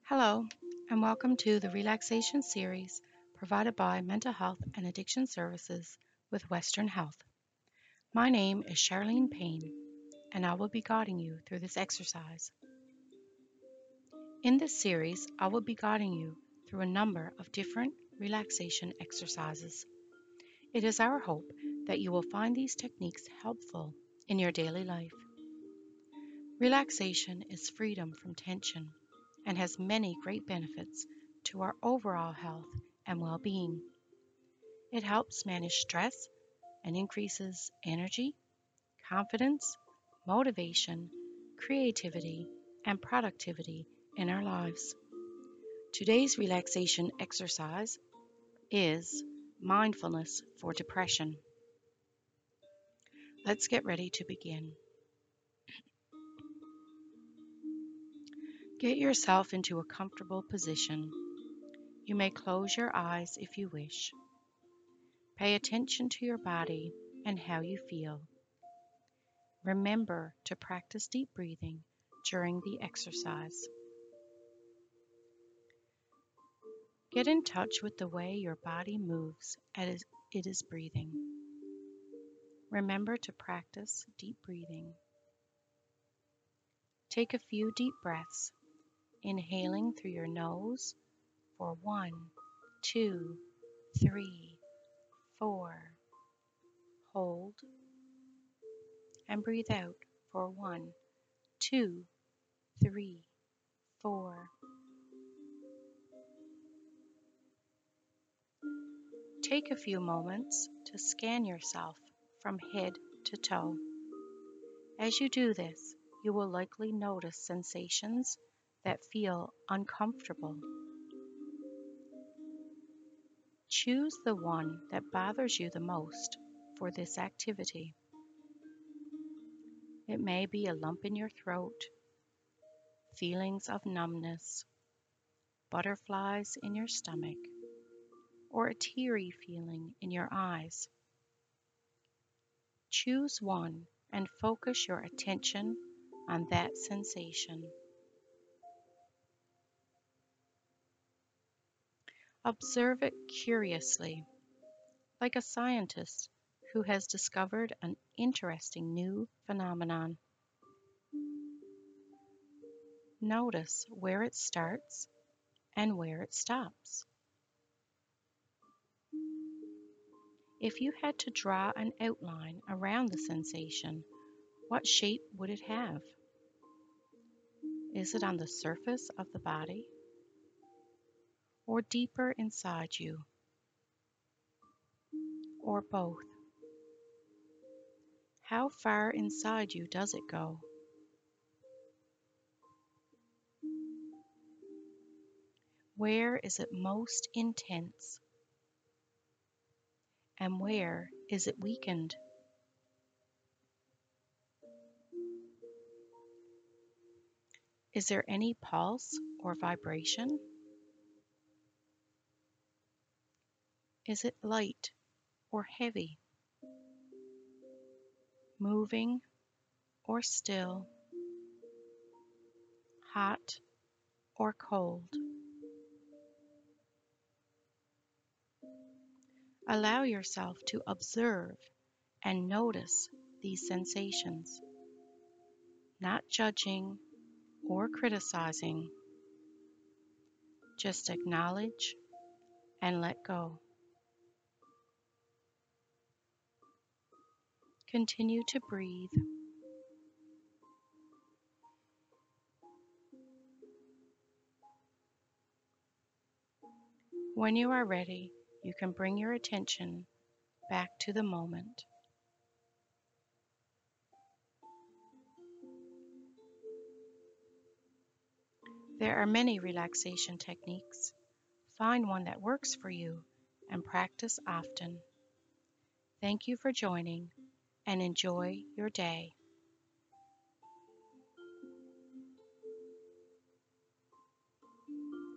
Hello, and welcome to the relaxation series provided by Mental Health and Addiction Services with Western Health. My name is Charlene Payne, and I will be guiding you through this exercise. In this series, I will be guiding you through a number of different relaxation exercises. It is our hope that you will find these techniques helpful in your daily life. Relaxation is freedom from tension and has many great benefits to our overall health and well-being. It helps manage stress and increases energy, confidence, motivation, creativity, and productivity in our lives. Today's relaxation exercise is mindfulness for depression. Let's get ready to begin. Get yourself into a comfortable position. You may close your eyes if you wish. Pay attention to your body and how you feel. Remember to practice deep breathing during the exercise. Get in touch with the way your body moves as it is breathing. Remember to practice deep breathing. Take a few deep breaths, inhaling through your nose for 1, 2, 3, 4. Hold and breathe out for 1, 2, 3, 4. Take a few moments to scan yourself from head to toe. As you do this, you will likely notice sensations that feel uncomfortable. Choose the one that bothers you the most for this activity. It may be a lump in your throat, feelings of numbness, butterflies in your stomach, or a teary feeling in your eyes. Choose one and focus your attention on that sensation. Observe it curiously, like a scientist who has discovered an interesting new phenomenon. Notice where it starts and where it stops. If you had to draw an outline around the sensation, what shape would it have? Is it on the surface of the body or deeper inside you, or both? How far inside you does it go? Where is it most intense? And where is it weakened? Is there any pulse or vibration? Is it light or heavy? Moving or still? Hot or cold? Allow yourself to observe and notice these sensations, not judging or criticizing. Just acknowledge and let go. Continue to breathe. When you are ready, you can bring your attention back to the moment. There are many relaxation techniques. Find one that works for you and practice often. Thank you for joining and enjoy your day.